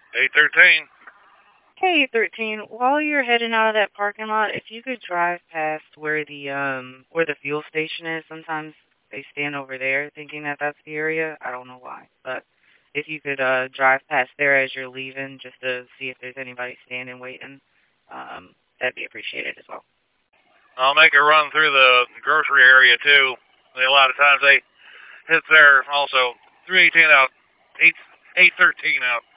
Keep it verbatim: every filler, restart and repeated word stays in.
eight thirteen. Hey, thirteen. While you're heading out of that parking lot, if you could drive past where the um where the fuel station is, sometimes they stand over there thinking that that's the area. I don't know why, but if you could uh drive past there as you're leaving, just to see if there's anybody standing waiting, um, that'd be appreciated as well. I'll make a run through the grocery area too. A lot of times they hit there also. three eighteen out. eight eight thirteen out.